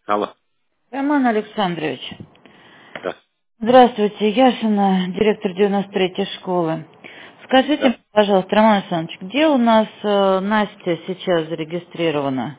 Алло. Роман Александрович, Да. здравствуйте, Яшина, директор 93-й школы. Скажите, Да. пожалуйста, Роман Александрович, где у нас Настя сейчас зарегистрирована?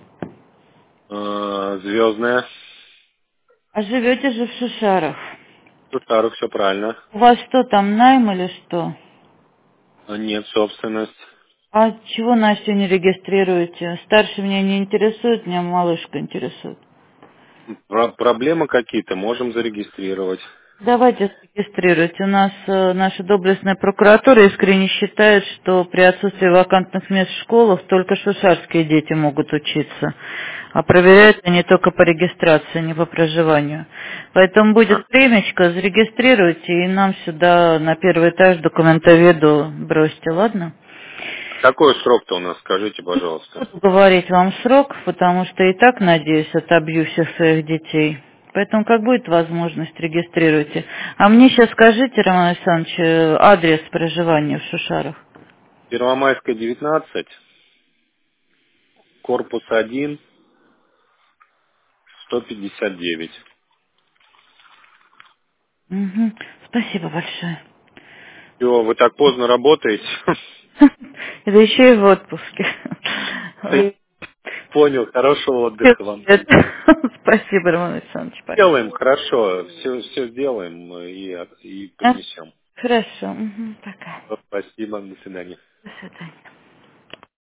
Звездная. А живете же в Шушарах. Тутару, все правильно. У вас что там, найм или что? Нет, собственность. А чего Настю не регистрируете? Старший меня не интересует, меня малышка интересует. Проблемы какие-то можем зарегистрировать. Давайте зарегистрируйте. У нас наша доблестная прокуратура искренне считает, что при отсутствии вакантных мест в школах только шушарские дети могут учиться. А проверяют они только по регистрации, не по проживанию. Поэтому А. будет времечко, зарегистрируйте и нам сюда на первый этаж документоведу бросьте, ладно? Какой срок-то у нас, скажите, пожалуйста. Буду говорить вам срок, потому что и так, надеюсь, отобью всех своих детей. Поэтому, как будет возможность, регистрируйте. А мне сейчас скажите, Роман Александрович, адрес проживания в Шушарах. Первомайская, 19, корпус 1, 159. Мгм. Спасибо большое. Все, вы так поздно работаете. Это еще и в отпуске. Ой, Понял, хорошего всё отдыха вам. будет. Спасибо, Роман Александрович. Пока. Сделаем, хорошо, все сделаем и А? принесем. Хорошо. Мгм. Пока. Спасибо, до свидания. До свидания.